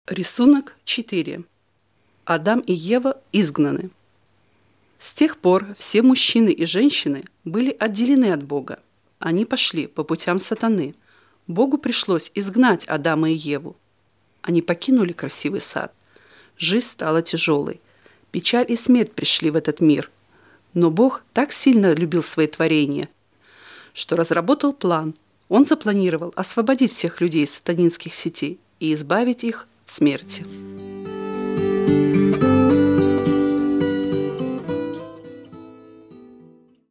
Рисунок 4. Адам и Ева изгнаны. С тех пор все мужчины и женщины были отделены от Бога. Они пошли по путям сатаны. Богу пришлось изгнать Адама и Еву. Они покинули красивый сад. Жизнь стала тяжелой. Печаль и смерть пришли в этот мир. Но Бог так сильно любил свои творения, что разработал план. Он запланировал освободить всех людей из сатанинских сетей и избавить их от смерти.